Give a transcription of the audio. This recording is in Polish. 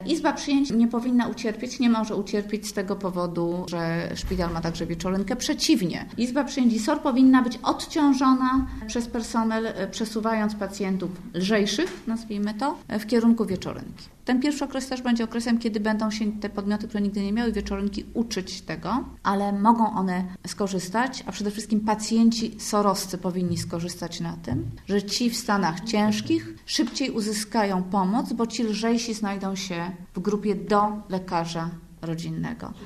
Izba przyjęć nie powinna ucierpieć, nie może ucierpieć z tego powodu, że szpital ma także wieczorynkę. Przeciwnie, Izba Przyjęć i SOR powinna być odciążona przez personel, przesuwając pacjentów lżejszych, nazwijmy to, w kierunku wieczorynki. Ten pierwszy okres też będzie okresem, kiedy będą się te podmioty, które nigdy nie miały wieczorynki, uczyć tego, ale mogą one skorzystać, a przede wszystkim pacjenci sorowscy powinni skorzystać na tym, że ci w stanach ciężkich szybciej uzyskają pomoc, bo ci lżejsi znajdą się w grupie do lekarza rodzinnego.